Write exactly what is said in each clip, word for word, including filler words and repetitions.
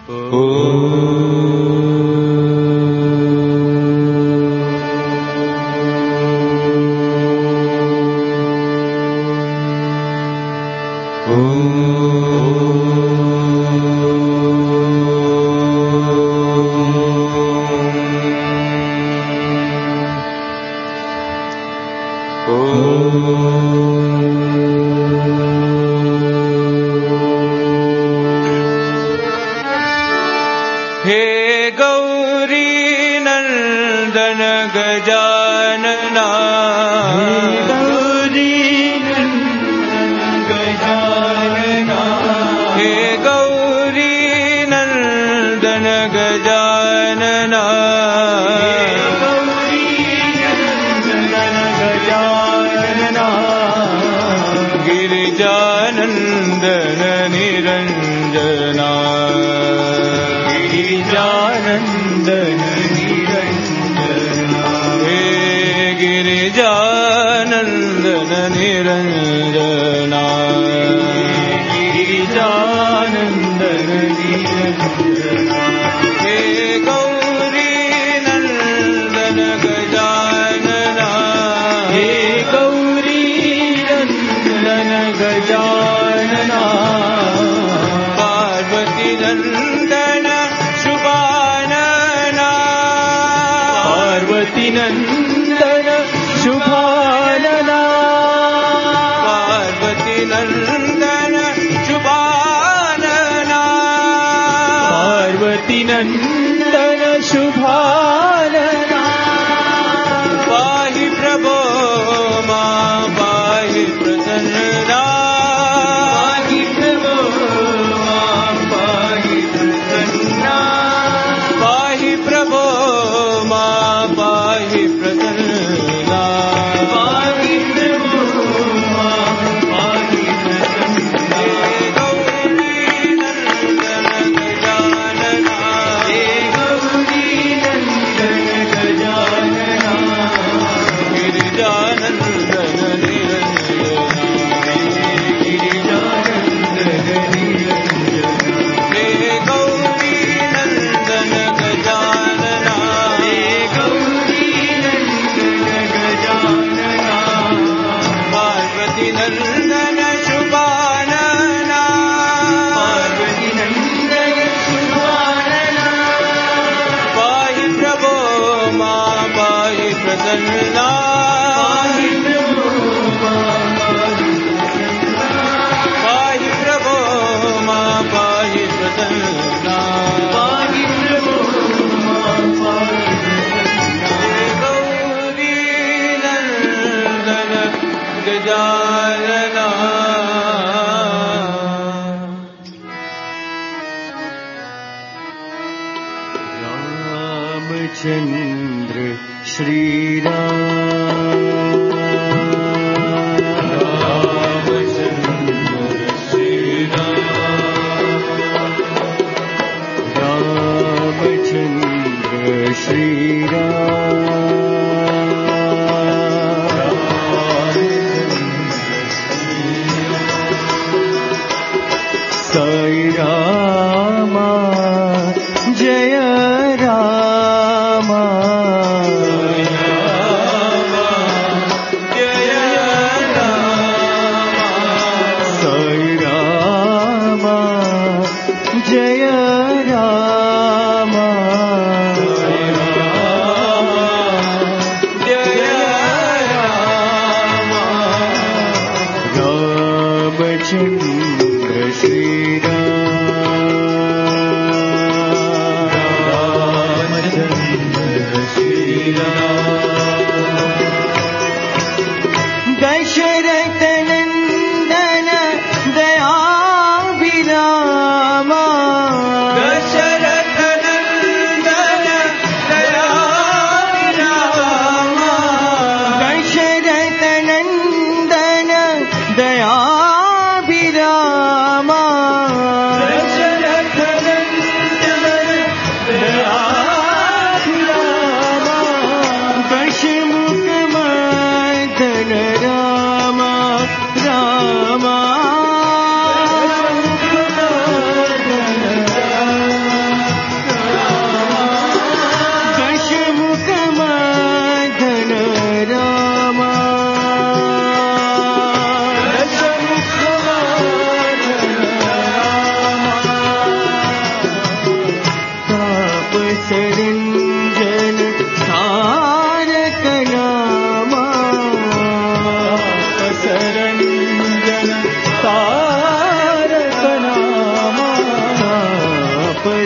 दशरथ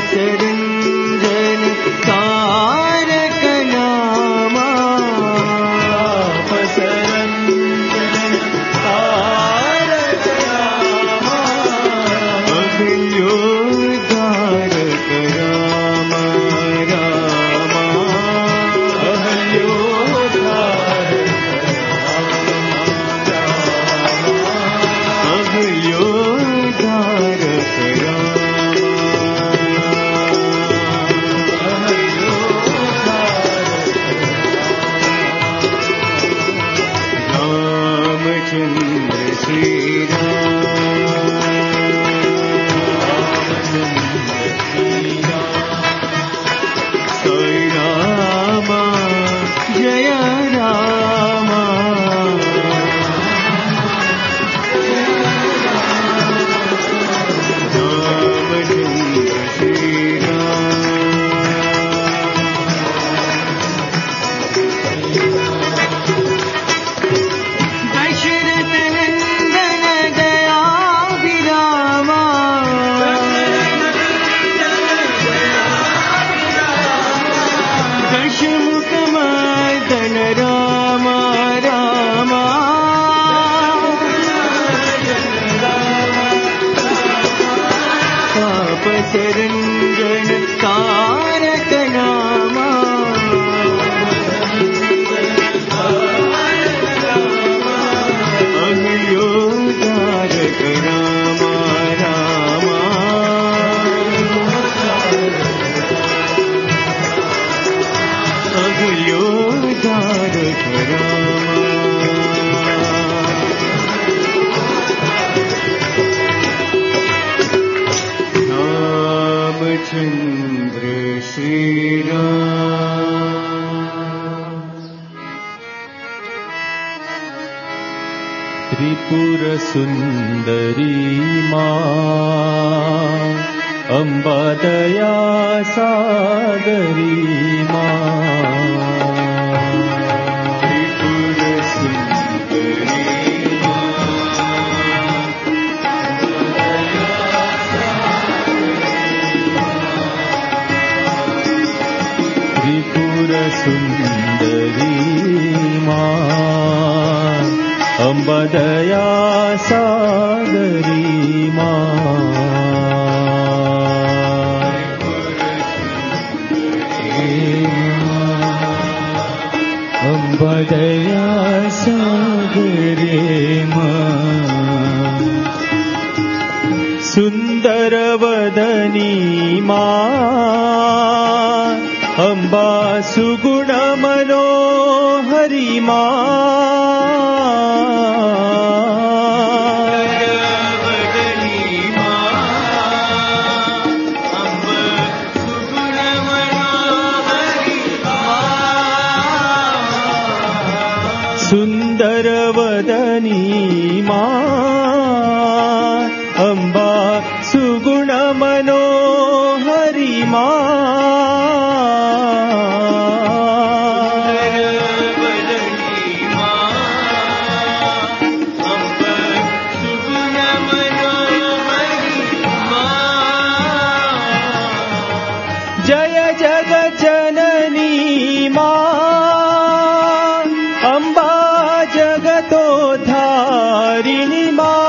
तापसरञ्जन तारक नामा तापसरञ्जन तारक नामा अहल्योद्धारक राम राम अहल्योद्धारक अहल्योद्धारक रामचंद्र श्री साई राम जय राम रामचंद्र श्री दशरथ नंदन दया विरामा दशमुख मर्दन राम राम तापसरञ्जन तारक नामा अहल्योद्धारक राम राम अहल्योद्धारक राम रामचंद्र श्री राम त्रिपुर सुंदरी माँ अम्बा दया सागरी माँ त्रिपुर सुंदरी त्रिपुर सुंदरी माँ अम्बा दया सागरी माँ अम्बा दया सागरी माँ सुंदर वदनी माँ अम्बा सुगुण मनोहरी माँ सुंदर वदनी माँ अम्बा सुगुण मनोहरी माँ जय जगत जननी माँ अम्बा जगतोद्धारिणी माँ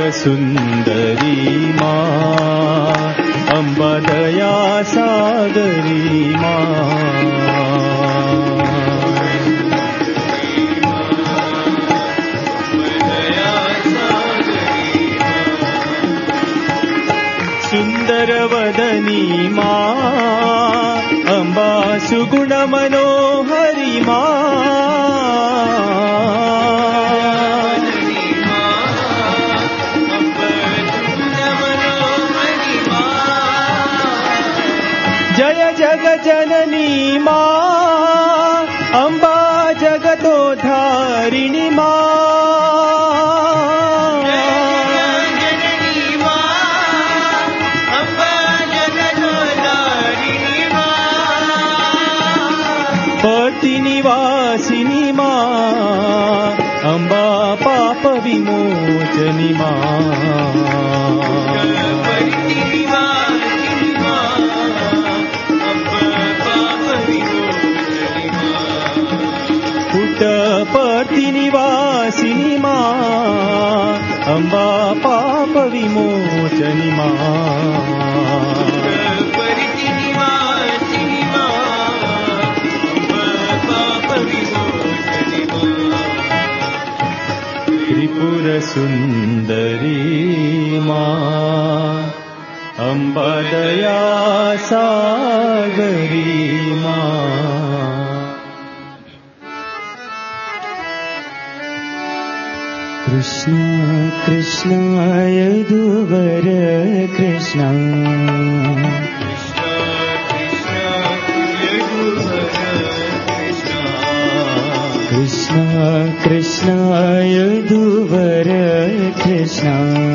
सुन्दरी माँ अम्बा दया सागरी माँ सुन्दरवदनी माँ अम्बा सुगुण मनोहरी जय जगजननी माँ अम्बा जगतोद्धारिणी माँ पर्तिनिवासिनी माँ अम्बा पाप विमोचनी माँ पर्तिनिवासिनी माँ अम्बा पाप विमोचनी माँ त्रिपुर सुन्दरी माँ अम्बा दया सागरी माँ कृष्ण कृष्ण यदुवर कृष्ण कृष्ण कृष्ण यदुवर कृष्ण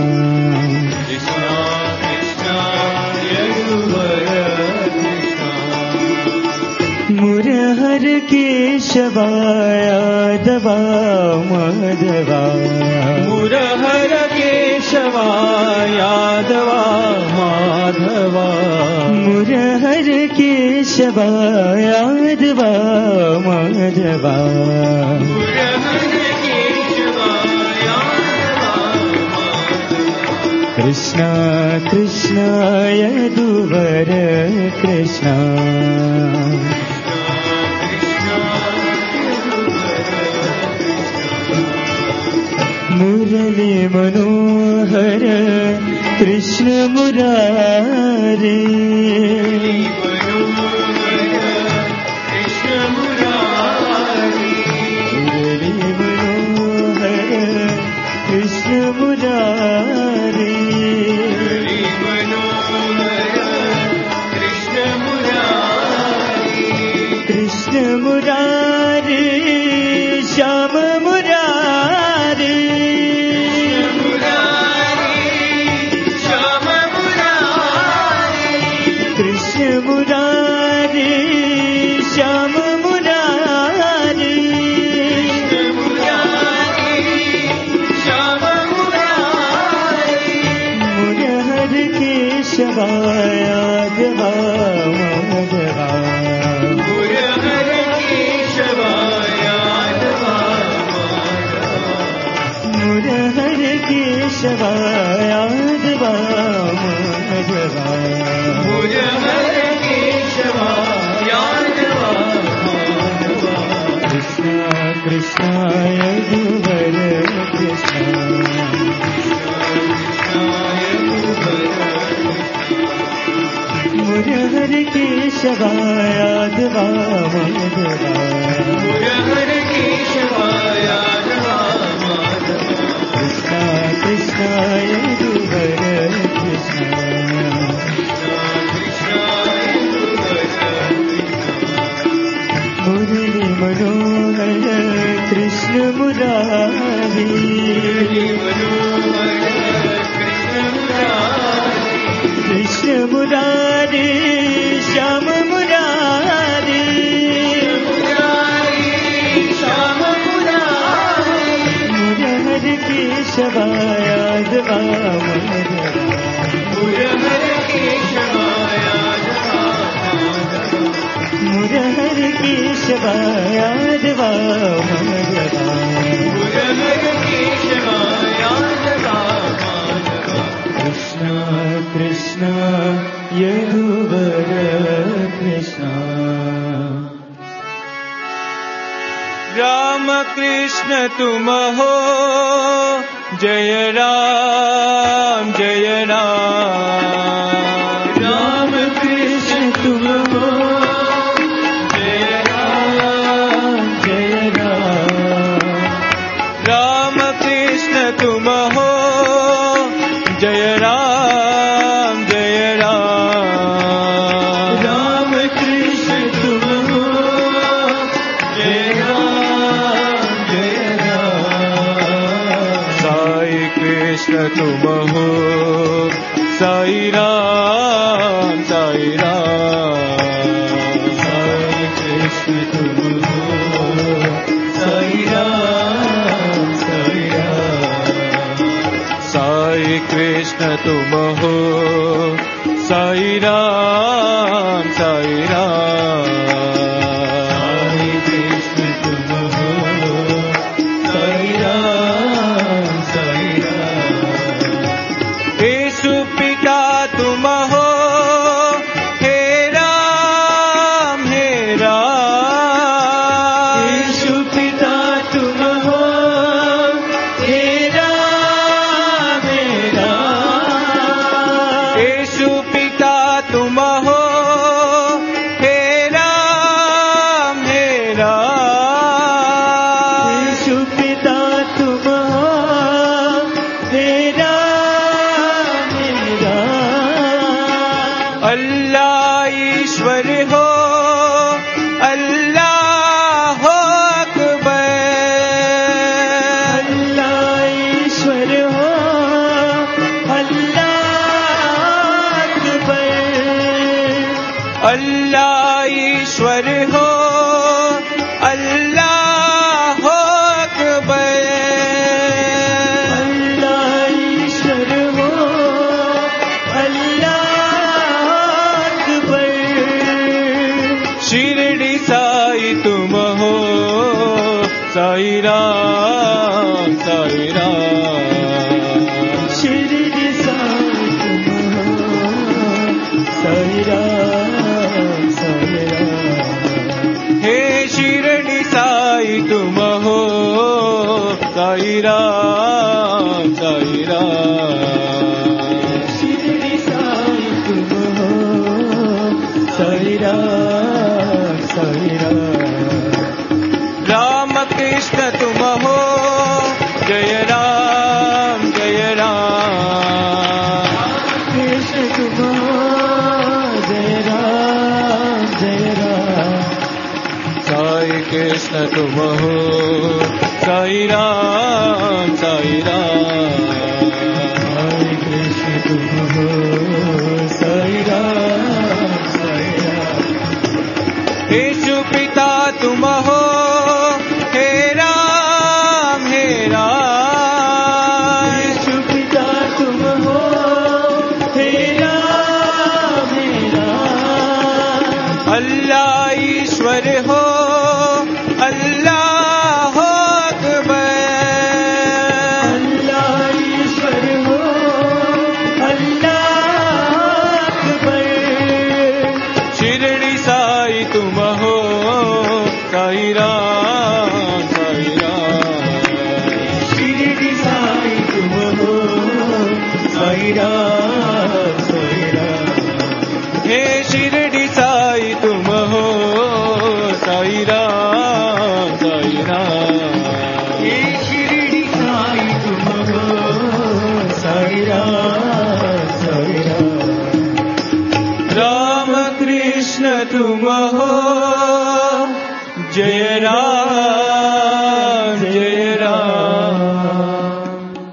मुरहर केशवा यादवा माधवा मुरहर केशवा यादवा माधवा मुरहर केशवा यादवा माधवा कृष्ण कृष्ण यदुवर कृष्ण मुरली मनोहर कृष्ण मुरारी मुरली मनोहर कृष्ण मुरारी कृष्ण मुरारी श्याम मुरारी कृष्ण मुरारी श्याम मुरारी मुरहर केशवा यादवा माधवा मुरहर केशवा यादवा माधवा कृष्ण कृष्ण यदुवर कृष्ण मुरहर केशवा यादवा माधवा कृष्ण कृष्ण यदुवर कृष्ण मुरली मनोहर कृष्ण मुरारी कृष्ण मुरारी श्याम मुरारी मुरहर केशवा यादवा मुरहर केशवा यादवा माधवा कृष्ण कृष्ण यदुवर कृष्ण राम कृष्ण तुम हो जय राम जय राम राम कृष्ण तुम हो जय राम जय राम राम कृष्ण तुम हो जय राम जय राम राम कृष्ण तुम हो जय राम जय राम साई कृष्ण तुम हो साई राम साई राम साई कृष्ण तुम हो साई राम साई राम साई कृष्ण तुम हो साई राम साई राम साई कृष्ण तुम हो साई राम साई राम येशु पिता तुम हो हे राम हे राम यीशु पिता तुम हो हे राम हे राम येशु पिता तुम हो हे राम हे राम यीशु पिता तुम हो हे राम हे राम अल्लाह ईश्वर हो अल्लाह हो अकबर अल्लाह ईश्वर हो अल्लाह अकबर अल्लाह ईश्वर हो अल्लाह हो अकबर अल्लाह ईश्वर हो अल्लाह अकबर शिरडी साई तुम हो साई राम साई राम शिरडी साई तुम हो साई राम साई राम हे शिरडी साई तुम हो साई राम साई राम शिरडी साई तुम हो साई राम साई राम राम कृष्ण तुम हो जय राम जय राम कृष्ण तुम हो जय राम जय राम साई कृष्ण तुम हो साई राम साई राम साई कृष्ण तुम हो साई राम साई राम येशु पिता तुम हो हे राम हे राम यीशु पिता तुम हो हे राम हे राम अल्लाह ईश्वर हो अल्लाह हो अकबर अल्लाह ईश्वर हो अल्लाह अकबर शिरडी साई तुम हो साई राम साई राम शिरडी साई तुम हो साई राम साई राम हे शिरडी साई तुम हो साई राम साई राम ये शिरडी साई तुम हो साई राम साई राम राम कृष्ण तुम हो जय राम जय राम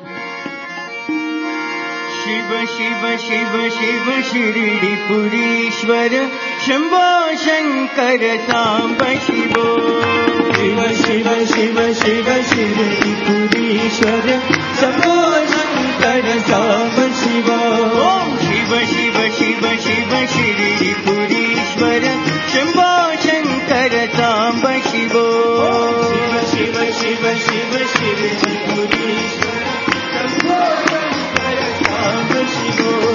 शिव शिव शिव शिव शिरडीपुरीश्वर शंभो शंकर सांब शिवो शिव शिव शिव शिव शिरडीपुरीश्वर शंभो शंकर सांब शिवो ओम शिव शिव शिव शिव शिरडीपुरीश्वर शंभो शंकर सांब शिवो शिव शिव शिव शिव शिरडीपुरीश्वर शंभो शंकर सांब शिवो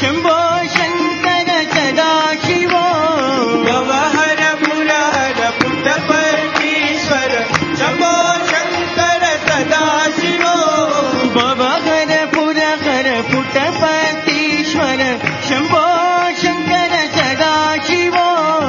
शंभो शंकर सदाशिवो भवहर मुरहर पुट्टपर्तीश्वर शंभो शंकर सदाशिवो भवहर पुरहर पुट्टपर्तीश्वर शंभो शंकर सदाशिवो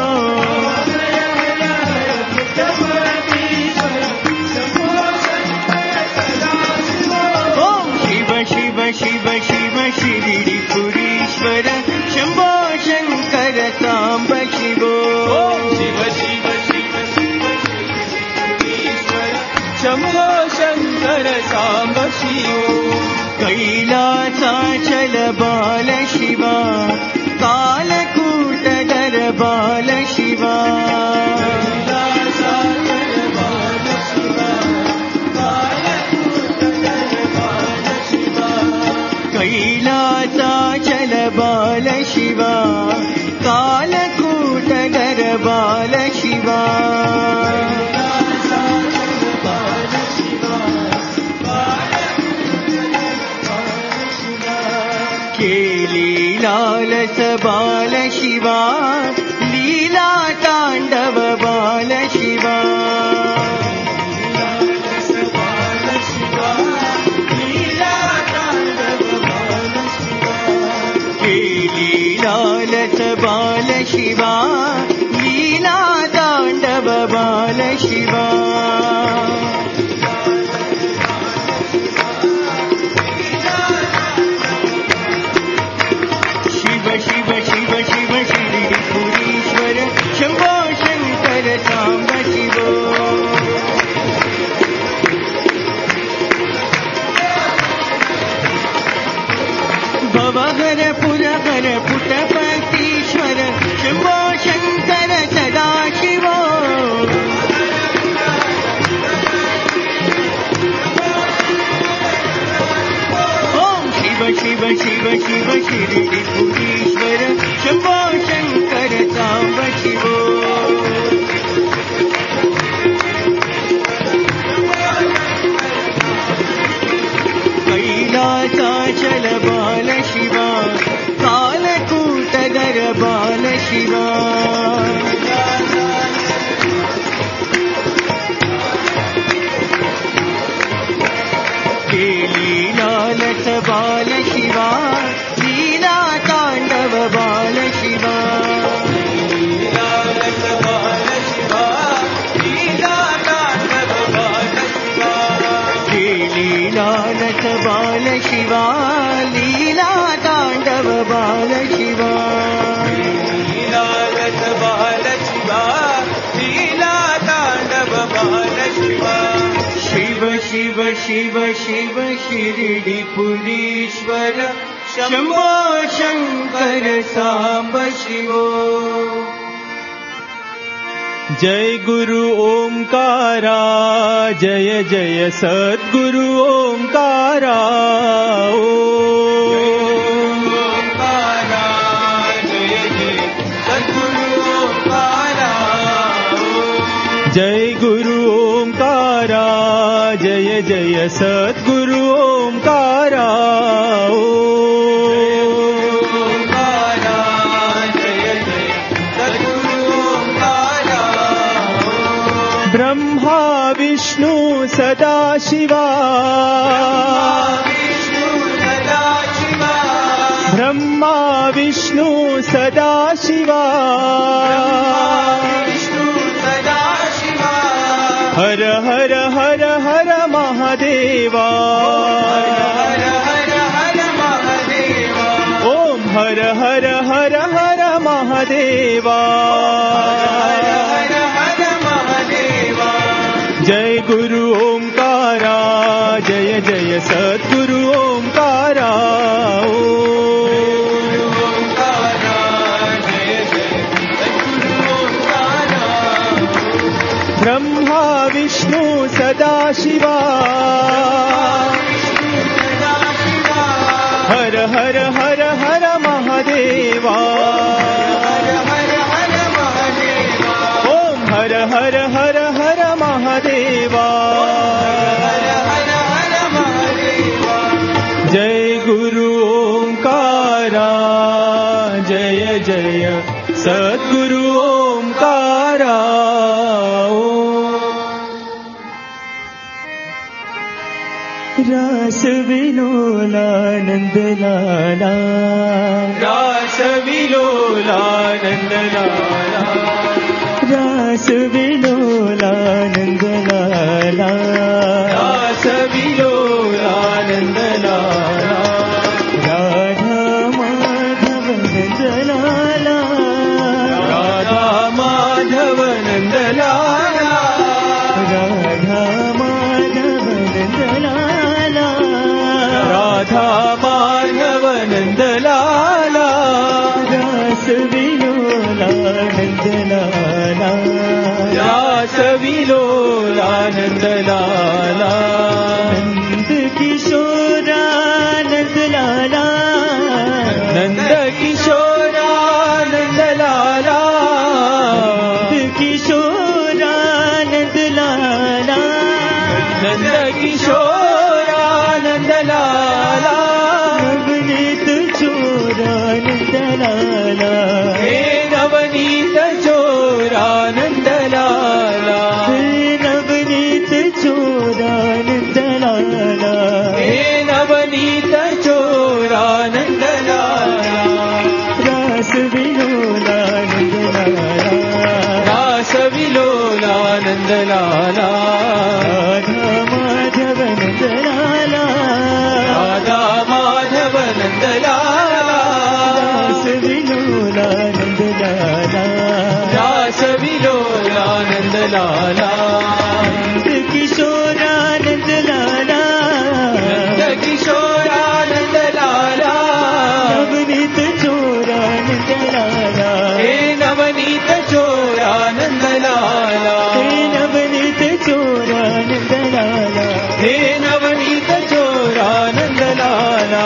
ओम शिव शिव शिव शिव शिरडीपुरीश्वर शंभो शंकर सांब शिवो शिव शिव शिव शिव शिवईश्वर शंभो शंकर सांब शिवो कैलासाचल बाल शिवा कालकूटधर बाल शिवा कैलासाचल बाल शिवा कालकूटधर बाल शिवा लीलालस बाल शिवा लीला तांडव बाल शिवा लीलालस बाल शिवा लीला तांडव बाल शिवा शिव शिव शिव शिव शिरडीपुरीश्वर शंभो शंकर सांब शिवो भवहर पुरहर पुट्टपर्तीश्वर शंभो शंकर सदाशिवो ओम शिव शिव शिव शिव शिरडीपुरीश्वर शंभो शंकर सांब शिवो कैलासाचल बाल शिवा कालकूटधर बाल शिवा लीलालस बाल शिवा लीला तांडव बाल शिवा लीलालस बाल शिवा लीला तांडव बाल शिवा लीलालस बाल शिवा लीला तांडव बाल शिवा लीलालस बाल शिवा लीला तांडव बाल शिवा शिव शिव शिव शिव शिरडीपुरीश्वर शंभो शंकर सांब शिवो जय गुरु ओंकारा जय जय सद्गुरु ओंकारा ओंकारा जय जय सद्गुरु ओंकारा जय गुरु ओंकारा जय जय सद्गुरु ओंकारा ओंकारा जय जय सद्गुरु ओंकारा ब्रह्मा विष्णु सदा शिवा ब्रह्मा विष्णु सदा शिवा हर हर हर हर महादेवा ओम हर हर हर हर महादेवा जय गुरु ओंकारा जय जय सद्गुरु ओंकारा ब्रह्मा विष्णु सदा शिवा हर हर हर हर महादेवा ओम हर हर हर हर महादेवा जय गुरु ओंकारा जय जय सद्गुरु ओंकारा। रास विलोलानंद लाला, रास विलोलानंद लाला, रास विलोलानंद लाला, रास विलोलानंद लाला। राधा माधव नंद लाला, राधा माधव नंद लाला, राधा माधव नंद लाला, राधा माधव नंद लाला। रास विलोलानंद लाला, रास विलोलानंद लाला। नंद किशोरानंद लाला, नंद किशोरानंद लाला, नंद किशोरानंद लाला, नंद किशोरानंद लाला। नवनीत चोरानंद लाला, हे नवनीत चोरानंद लाला, हे नवनीत चोरानंद लाला, हे नवनीत चोरानंद लाला। रास विलोलानंद लाला, रास विलोलानंद लाला। राधा माधव नंद लाला, राधा माधव नंद लाला। रास विलोलानंद लाला, रास विलोलानंद लाला। नंद किशोरानंद लाला, नंद किशोरानंद लाला, नवनीत चोरानंद लाला, हे नवनीत चोरानंद लाला, हे नवनीत चोरानंद लाला, हे नवनीत चोरानंद लाला।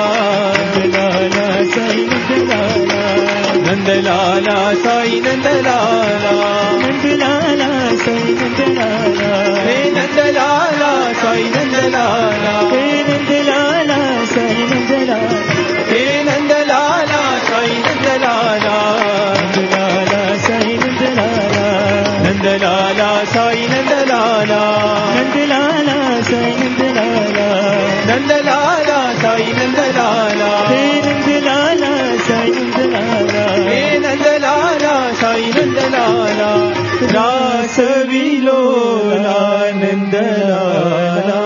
नंद लाला साई नंद लाला, नंद लाला साई नंद लाला, नंद लाला साई नंद लाला, हे नंद लाला साई नंद लाला, हे नंद लाला साई नंद लाला, हे नंद लाला साई नंद लाला, नंद लाला साई नंद लाला, नंद लाला साई नंद लाला, नंद लाला साई नंद लाला, हे नंद लाला साई नंद लाला। रास विलोलानंद लाला।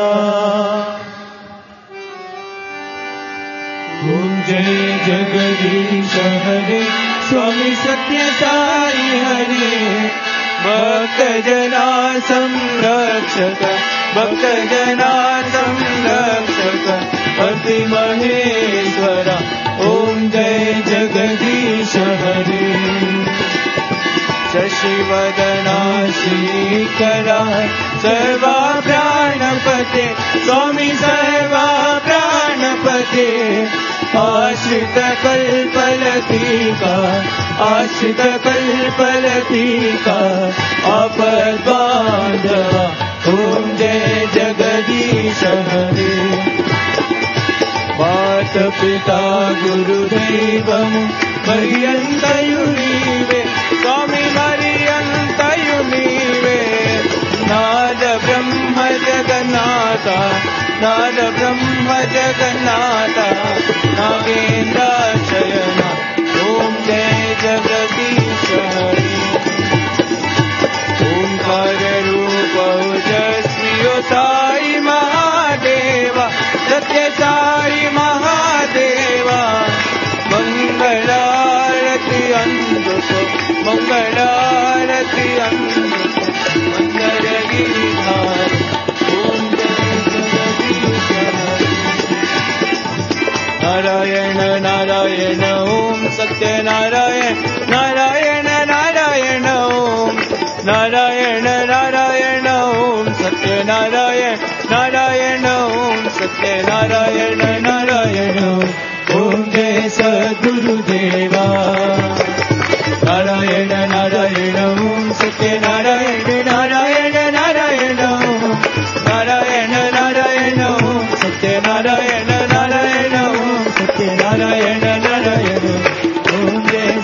ओम जय जगदीश हरे, स्वामी सत्य साई हरे। भक्त जना संरक्षक, भक्त जना संरक्षक, पति महेश्वरा। ओम जय जगदीश हरे। शशिवदना श्रीकरा, सर्वा प्राणपते, स्वामी सर्वा प्राणपते। आश्रित कल्पलतिका, आश्रित कल्पलतिका, आपद बांधवा। ओम जय जगदीश हरे। मात पिता गुरुदैवं मर्यन्तयु नीवे, स्वामी मर्यन्तयु नीवे। नाद ब्रह्म जगन्नाथ, नाद ब्रह्म जगन्नाथ, नागेन्द्र शयन। ओम जय जगदीश हरे। ओंकार रूप ओजस्वी साई महादेवा, सत्य साई महादेवा। मंगलारति अंधुको, मंगलारति अंधुको, मंगल गिरिधार। ओम जय जगदीश हरे। नारायण नारायण ओम सत्य नारायण, नारायण नारायण ओम, नारायण नारायण ओम सत्य नारायण, नारायण ओम सत्य नारायण, नारायण ओम जय सद्गुरुदेवा। नारायण नारायण ओम सत्य नारायण, नारायण नारायण ओम, नारायण नारायण ओम सत्य नारायण, नारायण ओम सत्य नारायण, नारायण ओम जय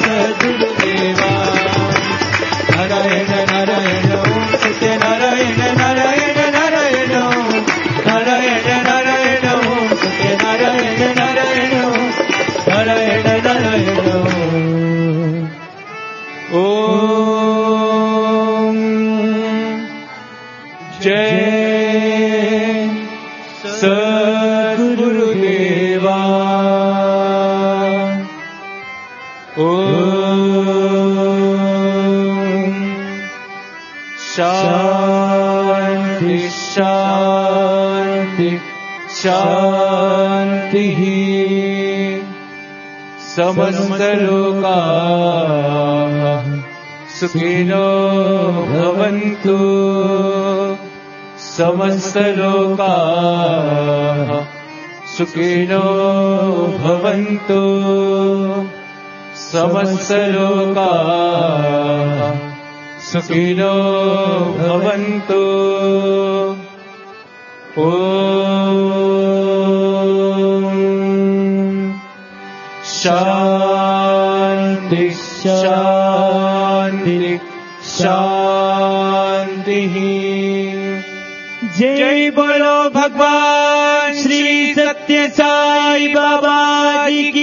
ఓం శాంతి శాంతి శాంతి. సమస్త లోకాః సుఖినో భవంతు. సమస్త లోకాః సుఖినో భవంతు. సమస్త లోకాః సుఖినో భవంతు. ఓం శాంతి శాంతి శాంతి. जय बोलो भगवान श्री सत्य साई बाबा जी की